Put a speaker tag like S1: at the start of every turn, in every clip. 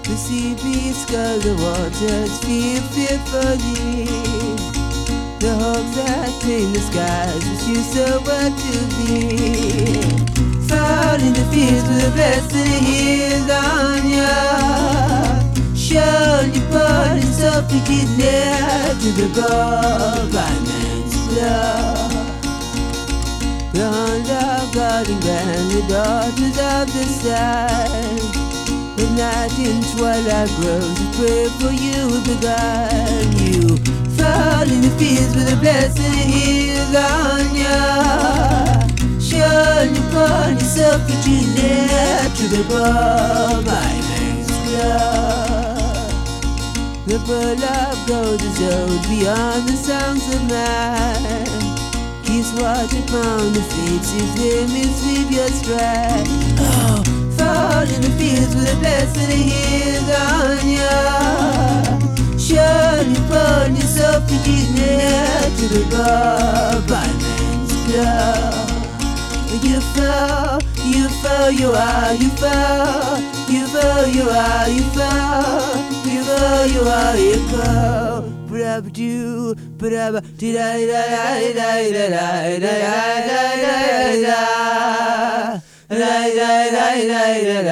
S1: The sea beats scull the waters, feel fearfully. The hawks that paint the skies, wish you so what to be. Fall in the fields with a blessed heel on ya. Surely born and softly declared to the ball by man's blood. The hand of God and grand, the daughters of the sun. The night in twilight grows, I pray for you begun. You fall in the fields with a blessed heel on ya. Surely born yourself to declare to the ball by man's blood. The pearl of gold is old beyond the songs of man. Keeps watch upon the fates if they missweep your stride. Oh, fall in the fields with a blessed heel on ya. Surely born yourself to declare to the bar by man's blood. You fall, you are, you fall, you fall, you are, you fall, you fall, you are, you fall. Brab do, brab di da da da da da da da da da da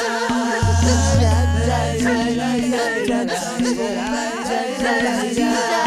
S2: Da